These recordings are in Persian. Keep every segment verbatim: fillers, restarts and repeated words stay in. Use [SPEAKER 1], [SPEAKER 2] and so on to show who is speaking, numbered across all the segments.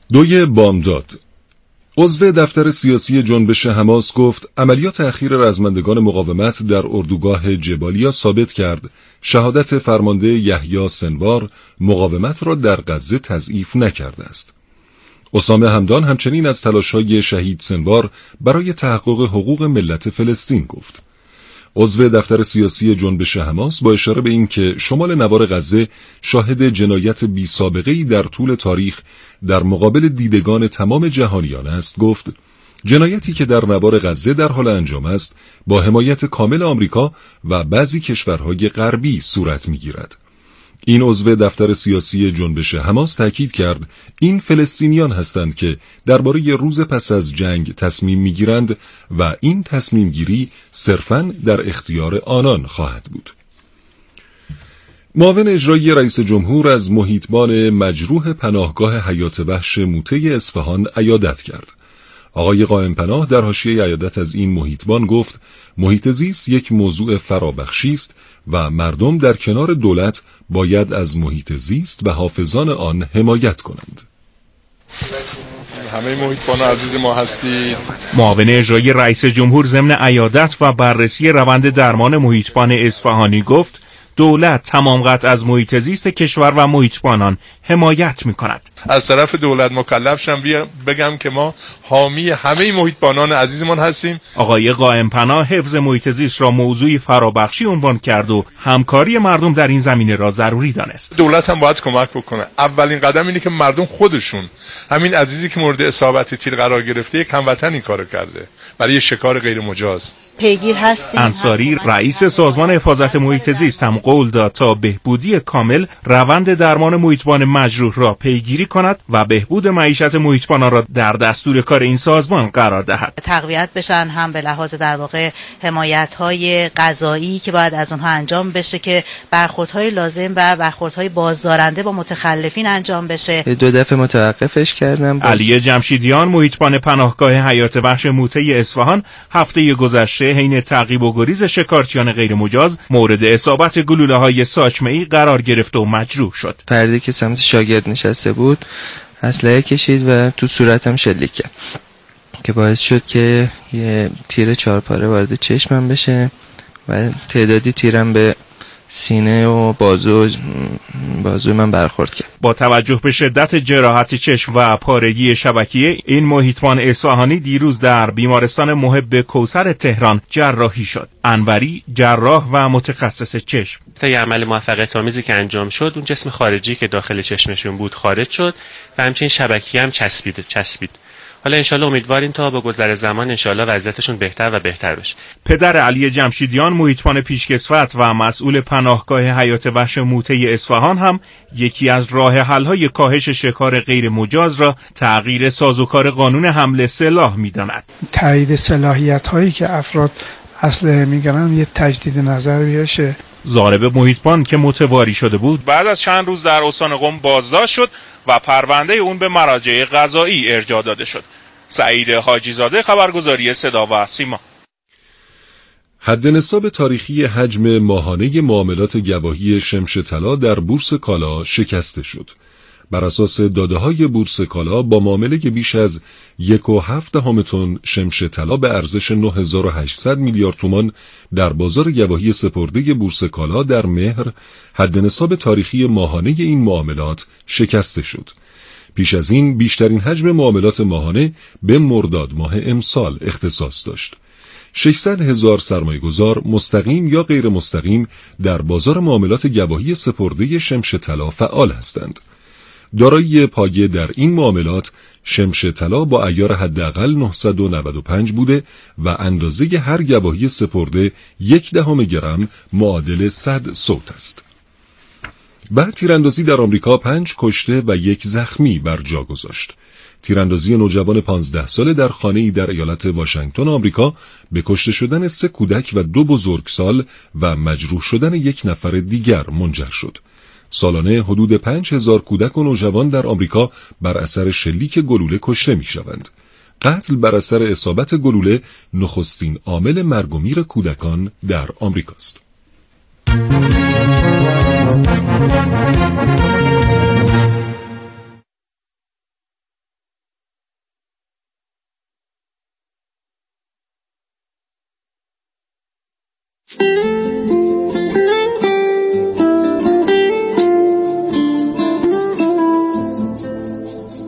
[SPEAKER 1] دوی بامداد. عضو دفتر سیاسی جنبش حماس گفت عملیات اخیر رزمندگان مقاومت در اردوگاه جبالیا ثابت کرد شهادت فرمانده یحیی سنوار مقاومت را در غزه تضعیف نکرده است. اسامه همدان همچنین از تلاش‌های شهید سنوار برای تحقق حقوق ملت فلسطین گفت. عضو دفتر سیاسی جنبش حماس با اشاره به این که شمال نوار غزه شاهد جنایت بی سابقه‌ای در طول تاریخ در مقابل دیدگان تمام جهانیان است گفت جنایتی که در نوار غزه در حال انجام است با حمایت کامل آمریکا و بعضی کشورهای غربی صورت می‌گیرد. این عضو دفتر سیاسی جنبش حماس تاکید کرد این فلسطینیان هستند که درباره روز پس از جنگ تصمیم می‌گیرند و این تصمیم گیری صرفاً در اختیار آنان خواهد بود. معاون اجرایی رئیس جمهور از محیطبان مجروح پناهگاه حیات وحش موته اصفهان عیادت کرد. آقای قائم پناه در حاشیه عیادت از این محیطبان گفت محیط زیست یک موضوع فرابخشی است و مردم در کنار دولت باید از محیط زیست و حافظان آن حمایت کنند.
[SPEAKER 2] همه محیطبان عزیز ما هستید.
[SPEAKER 3] معاون اجرایی رئیس جمهور ضمن عیادت و بررسی روند درمان محیطبان اصفهانی گفت دولت تمام قطع از محیط زیست کشور و محیطبانان حمایت می‌کند.
[SPEAKER 2] از طرف دولت مکلف شدم بگم که ما حامی همه محیطبانان عزیزمان هستیم.
[SPEAKER 3] آقای قائم پناه حفظ محیط زیست را موضوعی فرابخشی عنوان کرد و همکاری مردم در این زمینه را ضروری دانست.
[SPEAKER 2] دولت هم باید کمک بکنه. اولین قدم اینه که مردم خودشون، همین عزیزی که مورد اصابت تیر قرار گرفته، یک هموطن این کارو کرده برای شکار غیر مجاز.
[SPEAKER 4] پیگیر هستیم.
[SPEAKER 3] انصاری رئیس سازمان حفاظت محیط زیست هم قول داد تا بهبودی کامل روند درمان محیطبان مجروح را پیگیری کند و بهبود معیشت محیطبانان را در دستور کار این سازمان قرار دهد.
[SPEAKER 4] تقویت بشن هم به لحاظ در واقع حمایت‌های قضایی که باید از اونها انجام بشه که برخوردهای لازم و برخوردهای بازدارنده با متخلفین انجام بشه.
[SPEAKER 5] دو دفعه متوقفش کردم.
[SPEAKER 3] علی جمشیدیان محیطبان پناهگاه حیات وحش موته اصفهان هفته گذشته حین تعقیب و گریز شکارچیان غیر مجاز مورد اصابت گلوله‌های ساچمه‌ای قرار گرفت و مجروح شد.
[SPEAKER 5] فردی که سمت شاگرد نشسته بود اسلحه کشید و تو صورتم شلیک کرد که باعث شد که یه تیر چهارپاره وارد چشمم بشه و تعدادی تیرم به سینه و بازو بازو من برخورد کرد.
[SPEAKER 3] با توجه به شدت جراحت چشم و پارگی شبکیه این محیطبان اصفهانی دیروز در بیمارستان محب کوثر تهران جراحی شد. انوری جراح و متخصص چشم.
[SPEAKER 6] طی عمل موفقیت آمیزی که انجام شد اون جسم خارجی که داخل چشمشون بود خارج شد و همچنین شبکیه هم چسبید چسبید. حالا انشالله امیدواریم تا با گذر زمان انشالله وضعیتشون بهتر و بهتر بشه.
[SPEAKER 3] پدر علی جمشیدیان محیطبان پیشکسوت و مسئول پناهگاه حیات وحش موته اصفهان هم یکی از راه حل‌های کاهش شکار غیر مجاز را تغییر سازوکار قانون حمل سلاح می‌داند.
[SPEAKER 7] تایید صلاحیت‌هایی که افراد اسلحه می‌گیرن یه تجدید نظر بشه.
[SPEAKER 3] ضارب محیطبان که متواری شده بود بعد از چند روز در استان قم بازداشت شد و پرونده اون به مراجع قضایی ارجاع داده شد. سعید حاجی زاده، خبرگزاری صدا و سیما.
[SPEAKER 1] حد نصاب تاریخی حجم ماهانه معاملات گواهی شمش طلا در بورس کالا شکسته شد. بر اساس داده‌های بورس کالا با معامله بیش از یک و هفت دهم تن شمش طلا به ارزش نه هزار و هشتصد میلیارد تومان در بازار گواهی سپرده بورس کالا در مهر حد نصاب تاریخی ماهانه این معاملات شکسته شد. پیش از این بیشترین حجم معاملات ماهانه به مرداد ماه امسال اختصاص داشت. ششصد هزار سرمایه‌گذار مستقیم یا غیر مستقیم در بازار معاملات گواهی سپرده شمش طلا فعال هستند. دارایی پایه در این معاملات شمش طلا با عیار حداقل نهصد و نود و پنج بوده و اندازه هر گواهی سپرده یک دهم گرم معادل صد صوت است. بعد تیراندازی در آمریکا پنج کشته و یک زخمی بر جا گذاشت. تیراندازی نوجوان پانزده ساله در خانه‌ای در ایالت واشنگتن آمریکا به کشته شدن سه کودک و دو بزرگسال و مجروح شدن یک نفر دیگر منجر شد. سالانه حدود پنج هزار کودک و نوجوان در آمریکا بر اثر شلیک گلوله کشته می شوند. قتل بر اثر اصابت گلوله نخستین عامل مرگ و میر کودکان در آمریکاست.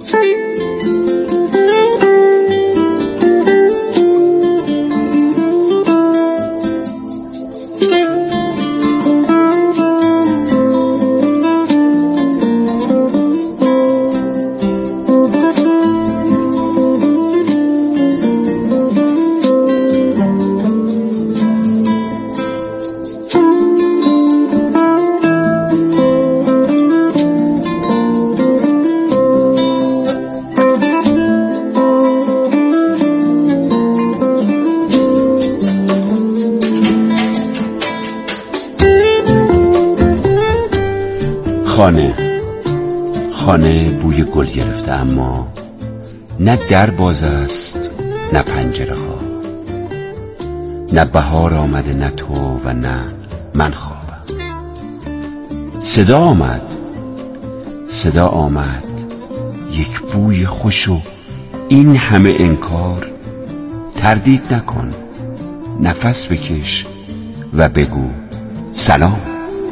[SPEAKER 8] خانه خانه بوی گل گرفته، اما نه در باز است نه پنجره ها، نه بهار آمده نه تو و نه من خوابم. صدا آمد صدا آمد یک بوی خوش و این همه انکار. تردید نکن، نفس بکش و بگو سلام.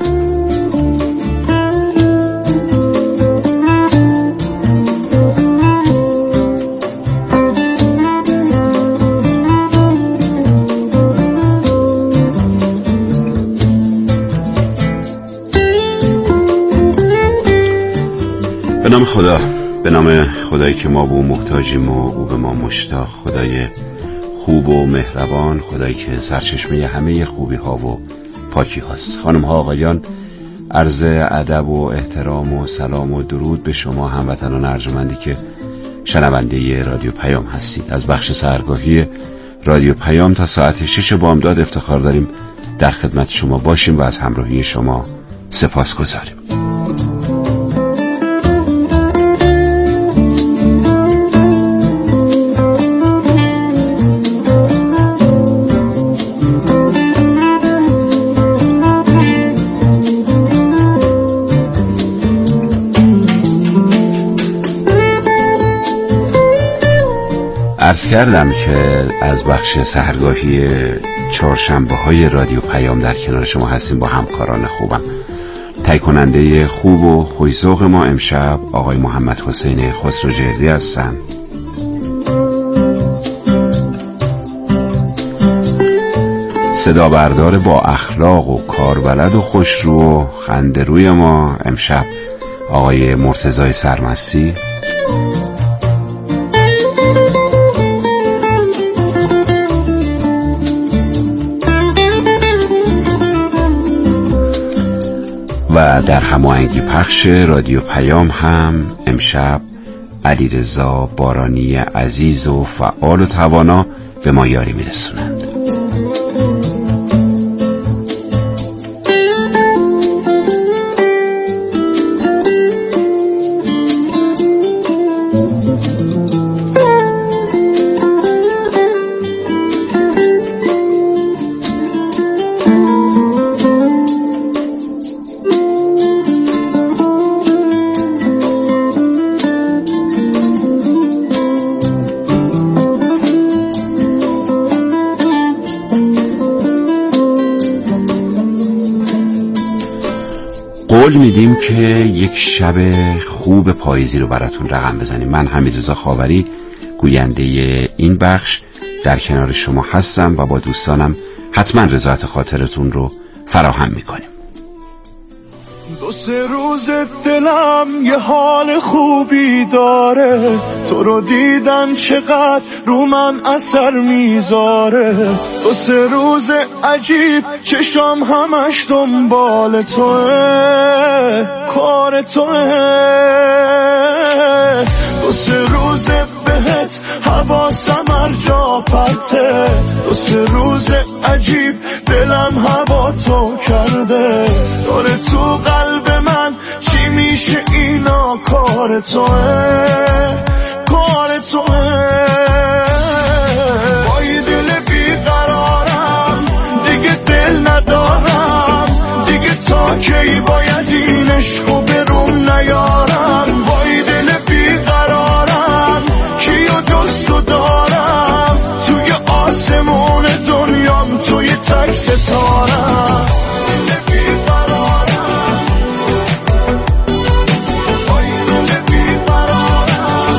[SPEAKER 8] به نام خدا، به نام خدایی که ما به او محتاجیم و او به ما مشتاق، خدای خوب و مهربان، خدایی که سرچشمه همه خوبی ها و پاکی هاست. خانم ها آقایان، عرض ادب و احترام و سلام و درود به شما هموطنان ارجمندی که شنونده رادیو پیام هستید. از بخش سحرگاهی رادیو پیام تا ساعت شش بامداد افتخار داریم در خدمت شما باشیم و از همراهی شما سپاس گذاریم. عرض کردم که از بخش سحرگاهی چهارشنبه های رادیو پیام در کنار شما هستیم با همکاران خوبم. تهیه کننده خوب و خوش‌ذوق ما امشب آقای محمد حسین خسروجردی هستن. صدا بردار با اخلاق و کاربلد و خوشرو و خنده‌روی ما امشب آقای مرتضی سرمستی. و در هماهنگی پخش رادیو پیام هم امشب علیرضا بارانی عزیز و فعال و توانا به ما یاری میرسونند. قول میدیم که یک شب خوب پاییزی رو براتون رقم بزنیم. من حمیدرضا خاوری گوینده این بخش در کنار شما هستم و با دوستانم حتما رضایت خاطرتون رو فراهم میکنیم.
[SPEAKER 9] دو سه روز دلم یه حال خوبی داره، تو رو دیدن چقدر رو من اثر میذاره. دو سه روز عجیب چشام همش دنبال توه، کار توه. دو سه روز بهت حواسم هر جا پرته، دو سه روز عجیب دلم هوا تو کرده. داره تو قلب من چی میشه اینا، کار توه، کار توه. با یه دل بیقرارم دیگه دل ندارم، دیگه تا کی باید این عشقو به روم نیارم. با یه دل بیقرارم کیو جز تو دارم، توی آسمون دنیام توی تک ستارم. بیقرارم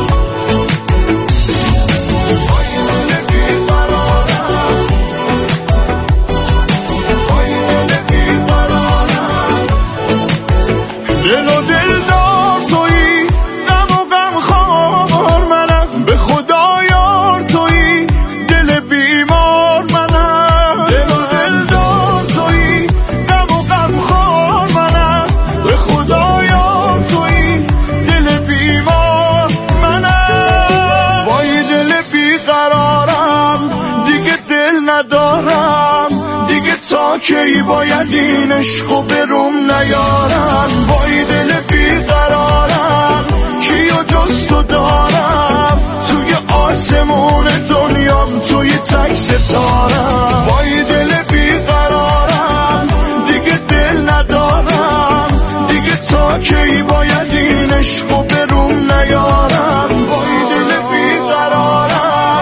[SPEAKER 9] کی باید این عشقو به روم نیارن؟ وای دل بیقرارم کیو جز تو دارم؟ توی آسمون دنیام توی تک ستارم. وای دل بیقرارم دیگه دل ندارم، دیگه تا کی باید این عشقو به روم نیارن؟ وای دل بیقرارم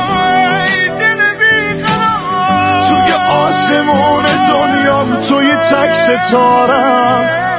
[SPEAKER 9] توی آسمون دنیام توی تک ستارم.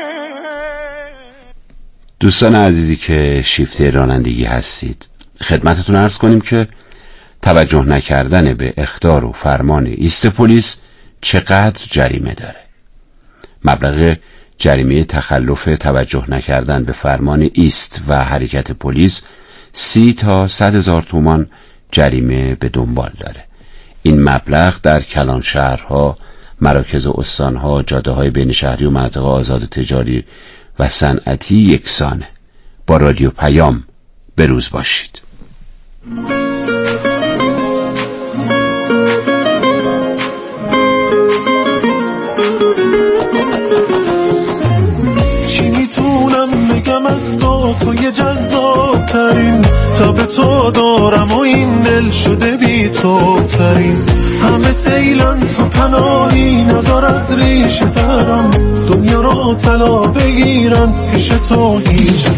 [SPEAKER 8] دوستان عزیزی که شیفته رانندگی هستید، خدمتتون عرض کنیم که توجه نکردن به اخطار و فرمان ایست پلیس چقدر جریمه داره. مبلغ جریمه تخلف توجه نکردن به فرمان ایست و حرکت پلیس سی تا صد هزار تومان جریمه به دنبال داره. این مبلغ در کلان شهرها، مراکز استانها، جاده‌های بین شهری و مناطق آزاد تجاری و صنعتی یکسانه. با رادیو پیام به روز باشید.
[SPEAKER 9] چی میتونم بگم از تو، توی جذاب ترین تا به تو دارم و این دل شده بی تو ترین. همه سیلان تو پناهی نظر از ریشه دارم، دنیا رو طلا بگیرن پیش تو هیچ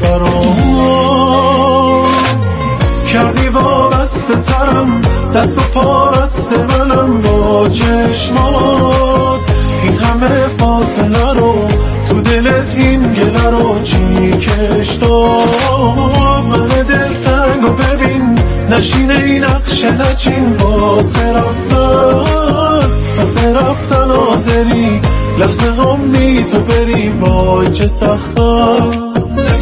[SPEAKER 9] برام. کردی وابسته ترم دست و پا بسته منم با چشمات. این همه فاصله رو تو دلت این گله رو چی کش داد؟ من دل سنگو ببین نشینه این نقش نچین. واسه رفتن واسه رفتن آزری لحظه غمی تو بری وای چه سخته.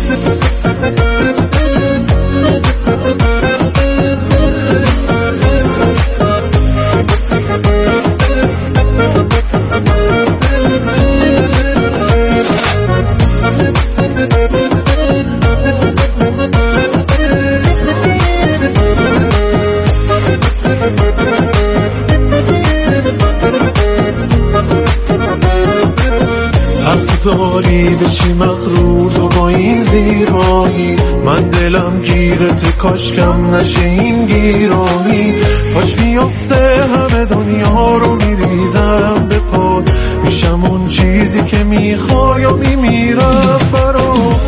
[SPEAKER 9] داری بشی مغرور تو با این زیبایی، من دلم گیرت کاشکم نشه این گیرایی. پاش میفته همه دنیا رو میریزم به پا، میشم اون چیزی که میخوای و میمیرم برات.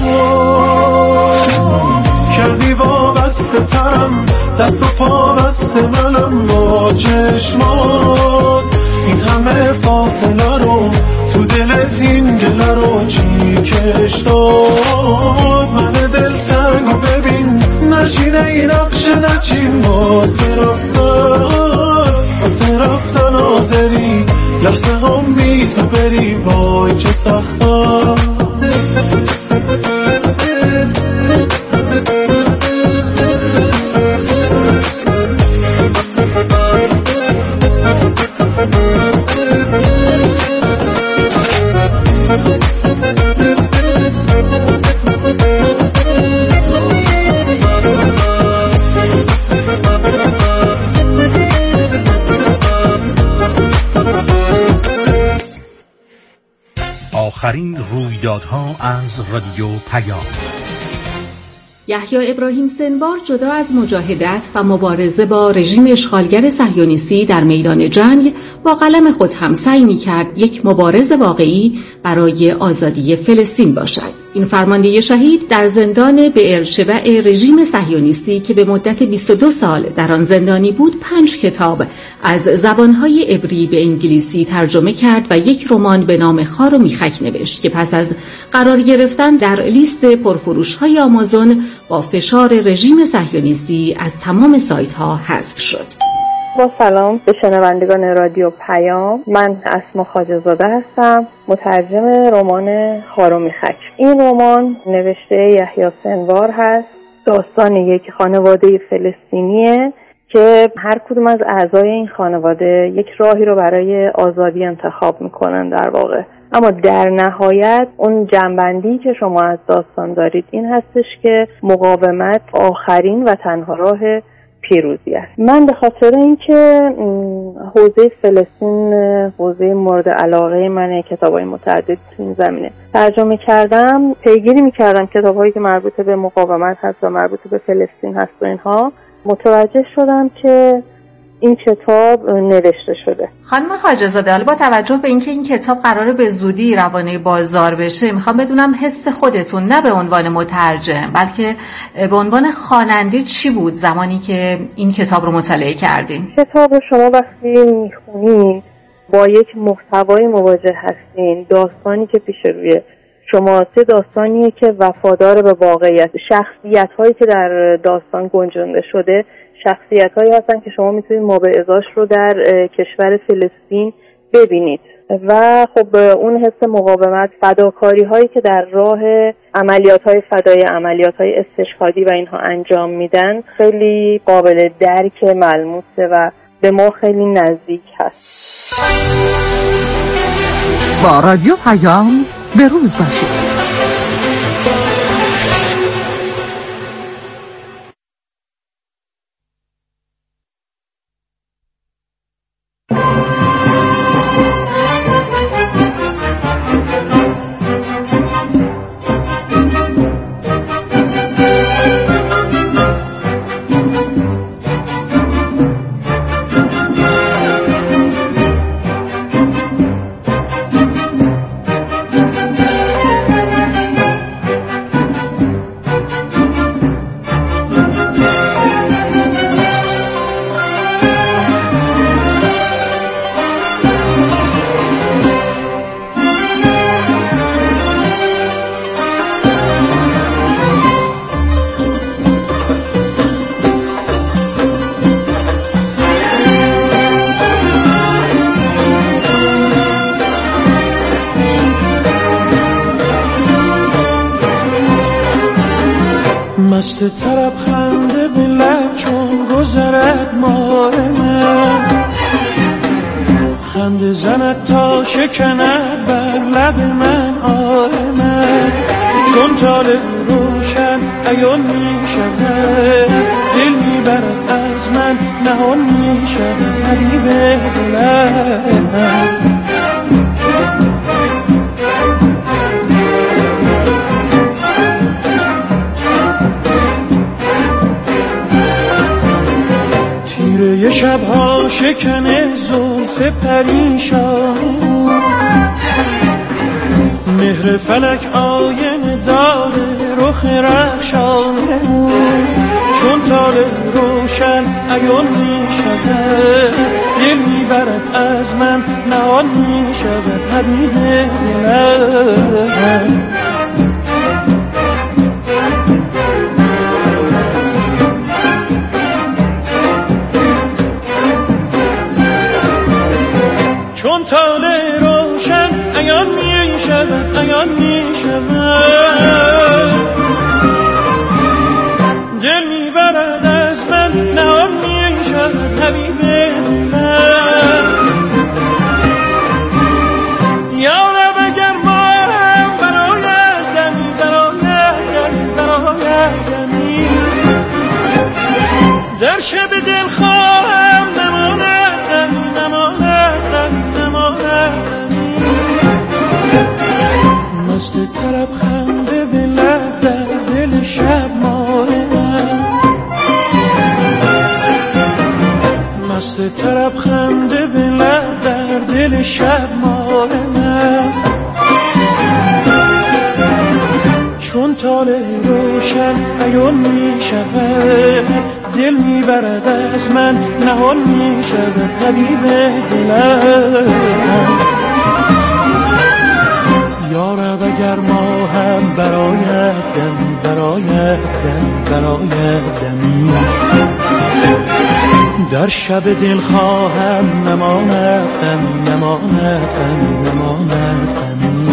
[SPEAKER 9] کردی وابسته ترم دست و پا بسته منم با چشمات. این همه فاصله رو تو دلت این گله رو چی کش داد؟ من دل سنگو ببین نشینه این نقش نچین. واسه رفتن واسه رفتن آزری لحظه غمی تو بری وای چه سخته.
[SPEAKER 10] آخرین رویدادها از رادیو پیام.
[SPEAKER 11] یحیی ابراهیم سنوار جدا از مجاهدت و مبارزه با رژیم اشغالگر صهیونیستی در میدان جنگ، با قلم خود هم سعی می‌کرد یک مبارز واقعی برای آزادی فلسطین باشد. این فرمانده شهید در زندان بئرشبع رژیم صهیونیستی که به مدت بیست و دو سال در آن زندانی بود، پنج کتاب از زبانهای عبری به انگلیسی ترجمه کرد و یک رمان به نام خار و میخک نوشت که پس از قرار گرفتن در لیست پرفروش‌های آمازون با فشار رژیم صهیونیستی از تمام سایت‌ها حذف شد.
[SPEAKER 12] با سلام به شنوندگان رادیو پیام، من اسما خواجه‌زاده هستم، مترجم رمان خار و میخک. این رمان نوشته یحیی سنوار هست. داستان یک خانواده فلسطینیه که هر کدوم از اعضای این خانواده یک راهی رو برای آزادی انتخاب میکنن در واقع. اما در نهایت اون جنبندی که شما از داستان دارید این هستش که مقاومت آخرین و تنها راه پیروزی است. من به خاطر اینکه حوزه فلسطین حوزه مورد علاقه من، کتابای متعدد تو این زمینه ترجمه کردم، پیگیری می‌کردم کتابایی که مربوط به مقاومت هست و مربوط به فلسطین هست و اینها، متوجه شدم که این کتاب نوشته شده.
[SPEAKER 11] خانم خواجه‌زاده، حالا با توجه به اینکه این کتاب قراره به زودی روانه بازار بشه، میخوام بدونم حس خودتون نه به عنوان مترجم بلکه به عنوان خواننده چی بود زمانی که این کتاب رو مطالعه کردین؟
[SPEAKER 12] کتاب رو شما وقتی میخونین با یک محتوای مواجه هستین. داستانی که پیش روی شما چه داستانیه که وفادار به واقعیت. شخصیت هایی که در داستان گنجانده شده شخصیت هایی هستن که شما میتونید مابعضاش رو در کشور فلسطین ببینید و خب اون حس مقاومت، فداکاری هایی که در راه عملیات های فدایی، عملیات های استشهادی و اینها انجام میدن خیلی قابل درک، ملموسه و به ما خیلی نزدیک هست.
[SPEAKER 13] با رادیو پیام به روز باشید.
[SPEAKER 9] مست طرب خنده به لب چون گذرد ماه من، خنده زند تا شکند بر لب من آه من، چون طالع روشن عیان می شود دل می برد از من نهان می شود حبیب دلم. یه شبها شکنه زلف پریشان، مهر فلک آینه داره رخ رخشانه، چون طالع روشن عیان می شود دل می برد از من نهان می شود حبیب دلم. چون طالع روشن عیان می شود عیان می شود دل می برد از من نهان می شود حبیب دلم. یا رب اگر ما هم برایت دمی برایت دمی برایت دمی در شب دل خواهم نماند دمی نماند دمی مست طرب خنده به لب در دل شب ماه من، مست طرب خنده به لب در دل شب ماه من، چون طالع روشن عیان می شود دل می برد از من نهان می شود حبیب دلم. یا رب اگر ما هم برایت دمی برایت دمی برایت دمی در شب دل خواهم نماند دمی نماند دمی نماند دمی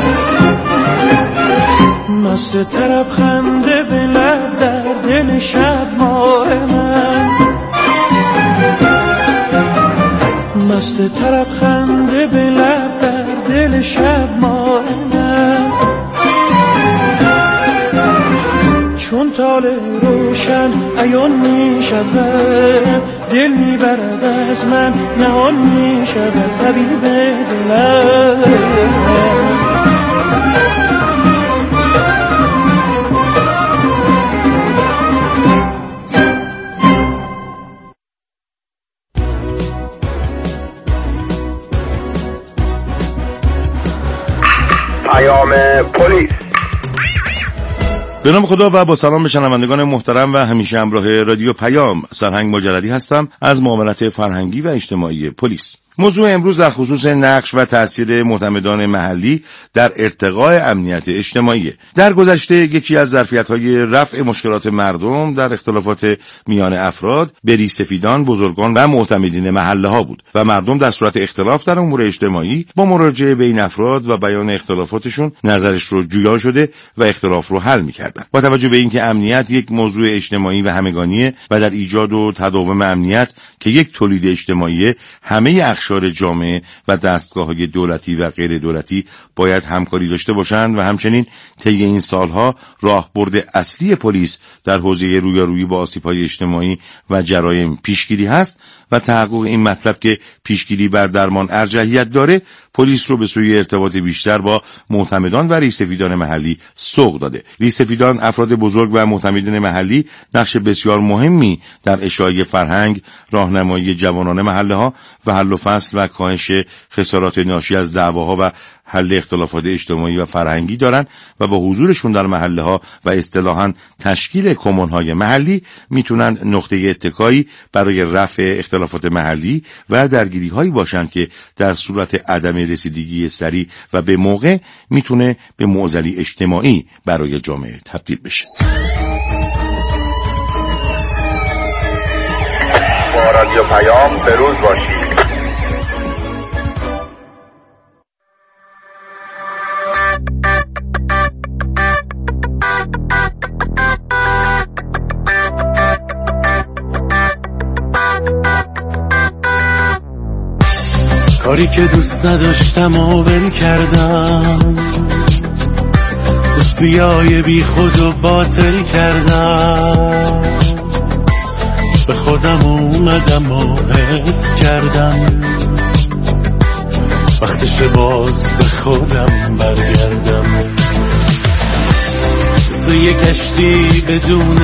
[SPEAKER 9] مست طرب خنده به لب در دل شب ماه من، مست طرب خنده به لب در دل شب ماه من،
[SPEAKER 14] چون تال روشن عیان می شود، دل می برد از من نهان می شود طبیب دلم.
[SPEAKER 15] پیام پلیس.
[SPEAKER 16] به نام خدا و با سلام به شنوندگان محترم و همیشه همراه رادیو پیام، سرهنگ مجردی هستم از معاونت فرهنگی و اجتماعی پلیس. موضوع امروز در خصوص نقش و تأثیر معتمدان محلی در ارتقاء امنیت اجتماعی. در گذشته یکی از ظرفیت‌های رفع مشکلات مردم در اختلافات میان افراد بری سفیدان، بزرگان و معتمدین محله ها بود و مردم در صورت اختلاف در امور اجتماعی با مراجعه به این افراد و بیان اختلافاتشون نظرش رو جویا شده و اختلاف رو حل می‌کردن. با توجه به اینکه امنیت یک موضوع اجتماعی و همگانیه و در ایجاد و تداوم امنیت که یک تولید اجتماعی، همه اقشار جامعه و دستگاه‌های دولتی و غیر دولتی باید همکاری داشته باشند و همچنین طی این سالها راهبرد اصلی پلیس در حوزه رویارویی با آسیب‌های اجتماعی و جرایم پیشگیری هست و تحقق این مطلب که پیشگیری بر درمان ارجحیت داره، پلیس رو به سوی ارتباط بیشتر با معتمدان و ریش‌سفیدان محلی سوق داده. ریش‌سفیدان افراد بزرگ و معتمدین محلی نقش بسیار مهمی در اشاعه فرهنگ، راهنمایی جوانان محله‌ها و حل و فصل و کاهش خسارات ناشی از دعواها و حل اختلافات اجتماعی و فرهنگی دارند و با حضورشون در محله ها و اصطلاحاً تشکیل کمون های محلی میتونن نقطه اتکایی برای رفع اختلافات محلی و درگیری هایی باشند که در صورت عدم رسیدگی سریع و به موقع میتونه به معضلی اجتماعی برای جامعه تبدیل بشه.
[SPEAKER 15] با رادیو پیام به روز باشید.
[SPEAKER 14] کاری که دوست نداشتم و ول کردم، دوستیای بی خود و باطل کردم، به خودم اومدم و حس کردم وقتش باز به خودم برگردم. مثل یه کشتی بدون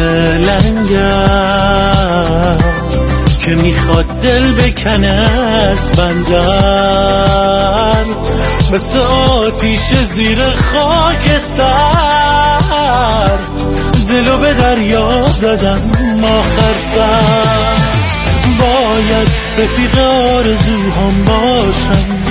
[SPEAKER 14] لنگر که میخواد دل بکنه از بندر، مثل آتیش زیر خاک سر دلو به دریا زدم آخر سر. باید رفیق آرزوهام باشم،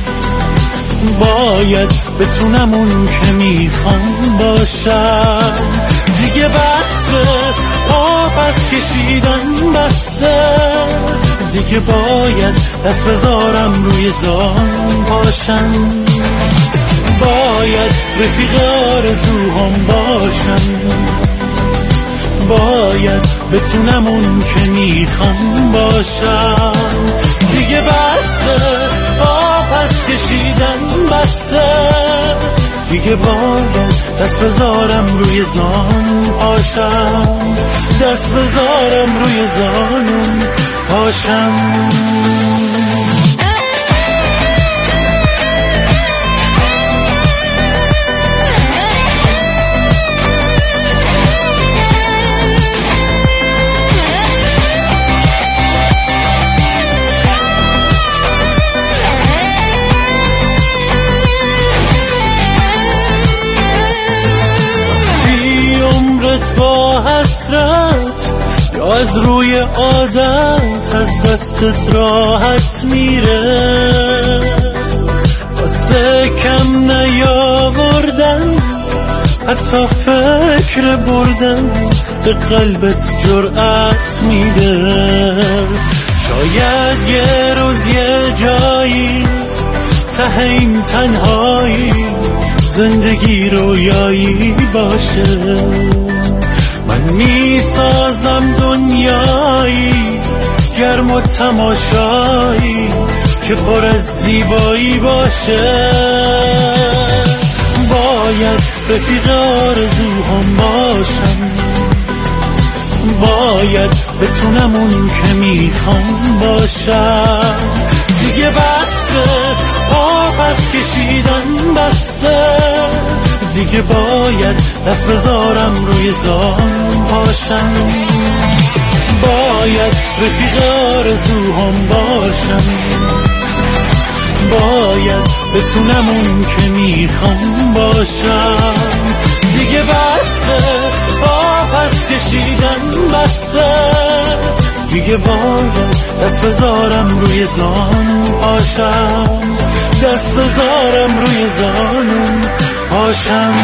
[SPEAKER 14] باید بتونم اون که میخوام باشم. دیگه بسته آب از کشیدن بسته، دیگه باید دست بذارم روی زان باشم. باید رفیق آرزوهام باشم، باید بتونم اون که میخوام باشم. دیگه بسته آب از کشیدن بسته، دیگه باید دست بذارم روی زان پاشم، دست بذارم روی زانم پاشم. از روی عادت از دستت راحت میره، واسه کم نیاوردن حتی فکر بردن به قلبت جرأت میده. شاید یه روز یه جایی ته این تنهایی زندگی رویایی باشه، من میسازم دنیایی گرم و تماشایی که پر از زیبایی باشه. باید رفیق آرزوهام باشم، باید بتونم اون که میخوام باشم. دیگه بسته آب از کشیدن بسته، دیگه باید دست بذارم روی زان باشم. باید رفیق آرزوهام باشم، باید بتونم اون که میخوام باشم. دیگه بسته آب از کشیدن بسته، دیگه باید دست بذارم روی زان باشم، دست بذارم روی زانم باشم.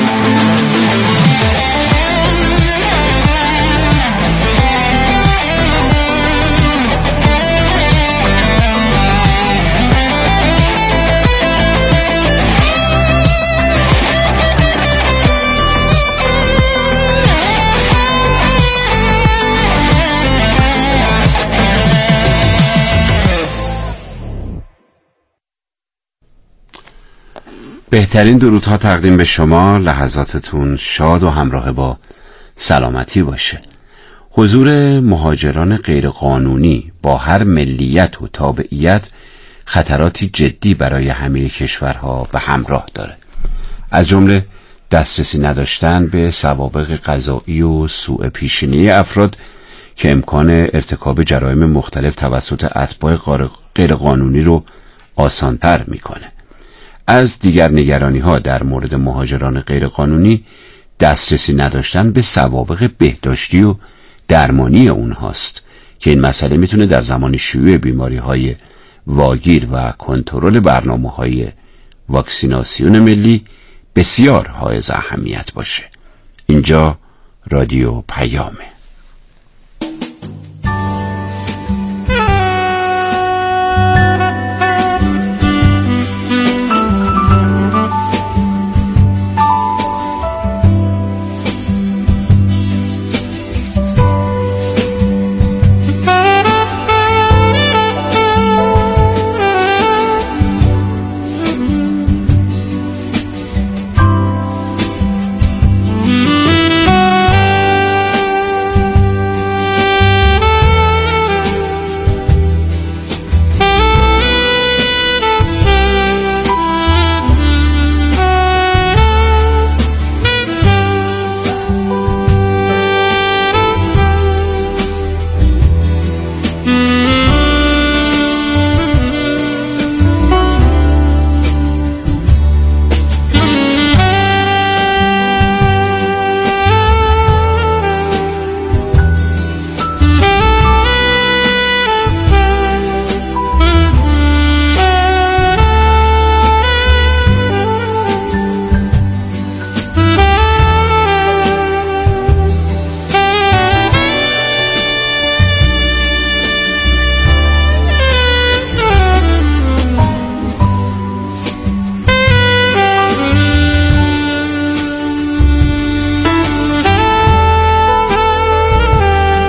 [SPEAKER 8] بهترین درودها تقدیم به شما. لحظاتتون شاد و همراه با سلامتی باشه. حضور مهاجران غیرقانونی با هر ملیت و تابعیت خطراتی جدی برای همه کشورها به همراه داره، از جمله دسترسی نداشتن به سوابق قضایی و سوء پیشینی افراد که امکان ارتکاب جرایم مختلف توسط اتباع غیرقانونی رو آسان‌تر میکنه. از دیگر نگرانی ها در مورد مهاجران غیرقانونی دسترسی نداشتن به سوابق بهداشتی و درمانی اونهاست که این مسئله میتونه در زمان شیوع بیماری های واگیر و کنترل برنامه های واکسیناسیون ملی بسیار حائز اهمیت باشه. اینجا رادیو پیامه.